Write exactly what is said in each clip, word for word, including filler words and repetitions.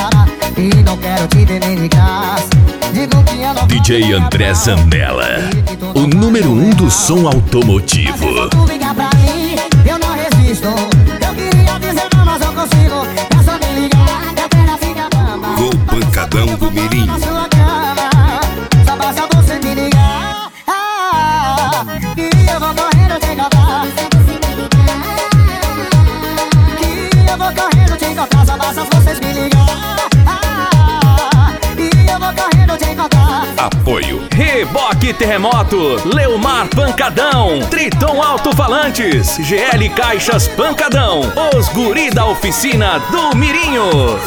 cara e não quero te ver nem de graça. Digo que eu não D J André Zambella, o número um do som automotivo. se tu ligar pra mim, eu não resisto. Eu queria dizer não, mas não consigo. É só me ligar que a perna fica bamba. Gol pancadão do Mirim. Na sua cama, só basta você me ligar. Ah, e eu vou correndo te encontrar. Que eu vou correndo te encontrar, só basta vocês me ligar. Ah, e eu vou correndo te encontrar. Apoio Reboque Terremoto, Leomar Pancadão, Triton Alto-Falantes, G L Caixas Pancadão, os guri da oficina do Mirinho.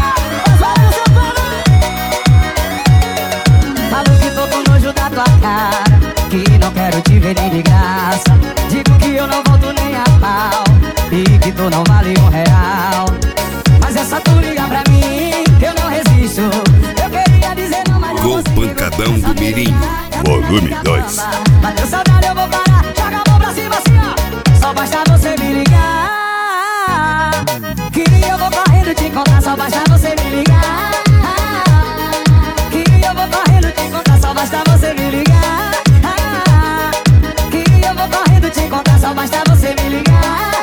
Falo que tô com nojo da tua cara, que não quero te ver nem de graça. Digo que eu não volto nem a pau e que tu não vale um real. Mas é só tu ligar pra mim, eu não resisto. Eu queria dizer não, mas não Gol consigo. pancadão do Mirim. Volume dois. Bateu saudade, eu vou parar. Joga a mão pra cima assim, ó. Só basta você me ligar. Que eu vou correndo te encontrar, só basta você me ligar. Que eu vou correndo te encontrar, só basta você me ligar. Que eu vou correndo te encontrar, só basta você me ligar.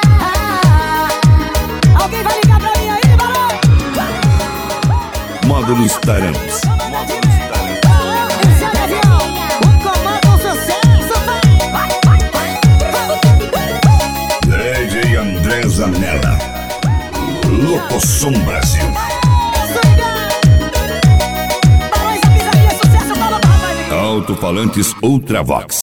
Alguém vai ligar pra mim aí, barulho? Módulo Starams. Esse é o avião, o comando do sucesso, vai, vai, vai. D J André Zambella. Locosom Brasil. Alto-falantes Ultravox.